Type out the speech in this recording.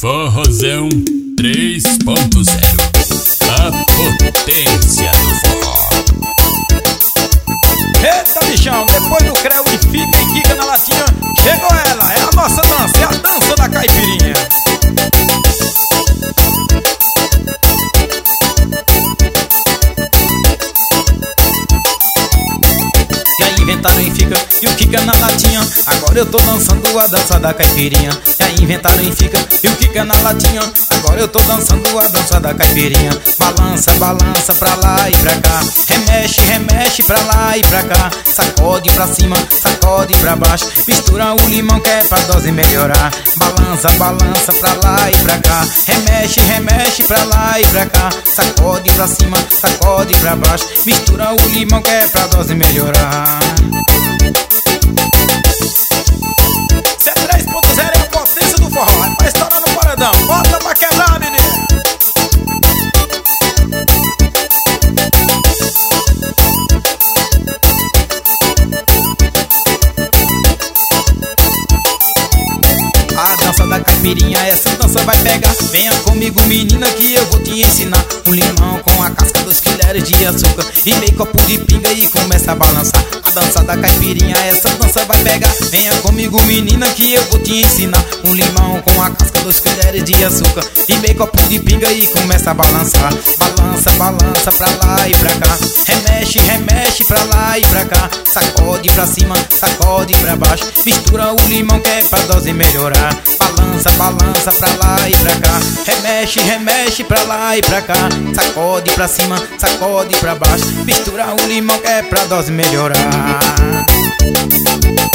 Forrozão 3.0, a potência do forró. Eita bichão, depois do creu e fica e quica na latinha, chegou ela, é a nossa dança, é a dança da caipirinha. E aí inventaram e fica e o quica na latinha, agora eu tô dançando a dança da caipirinha. E aí inventaram e fica e o quica na latinha, agora eu tô dançando a dança da caipirinha. Balança, balança pra lá e pra cá, remexe, remexe pra lá e pra cá, sacode pra cima, sacode pra baixo, mistura o limão que é pra dose melhorar. Balança, balança pra lá e pra cá, remexe, remexe pra lá e pra cá, sacode pra cima, sacode pra baixo, mistura o limão que é pra dose melhorar. C3.0 é a potência do forró, é pra estourar no paredão, bota pra quebrar, menino. A dança da caipirinha, essa dança vai pegar. Venha comigo, menina, que eu vou te ensinar. Um limão com a casca, 2 colheres de açúcar e meio copo de pinga e começa a balançar. A dança da caipirinha, essa dança vai pegar. Venha comigo, menina, que eu vou te ensinar. Um limão com a casca, 2 colheres de açúcar e meio copo de pinga e começa a balançar. Balança, balança pra lá e pra cá, remexe, remexe pra lá e pra cá, sacode pra cima, sacode pra baixo, mistura o limão que é pra dose melhorar. Balança, balança pra lá e pra cá, remexe, remexe pra lá e pra cá, sacode pra cima, sacode pra baixo, mistura o limão que é pra dose melhorar.